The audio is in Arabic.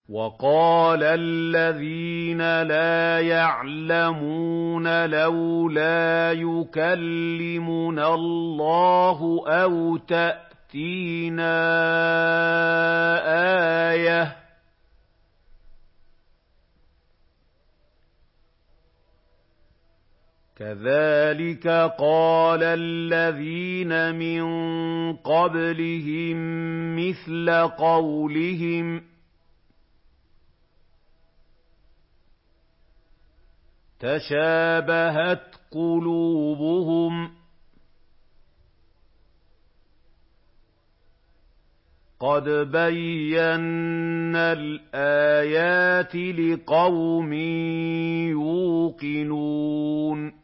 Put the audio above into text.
وَقَالَ الَّذِينَ لَا يَعْلَمُونَ لَوْلَا يُكَلِّمُنَا اللَّهُ أَوْ تَأْتِينَا آيَةٌ ۗ كَذَٰلِكَ قَالَ الَّذِينَ مِن قَبْلِهِم مِّثْلَ قَوْلِهِمْ ۘ تَشَابَهَتْ قُلُوبُهُمْ ۗ قَدْ بَيَّنَّا الْآيَاتِ لِقَوْمٍ يُوقِنُونَ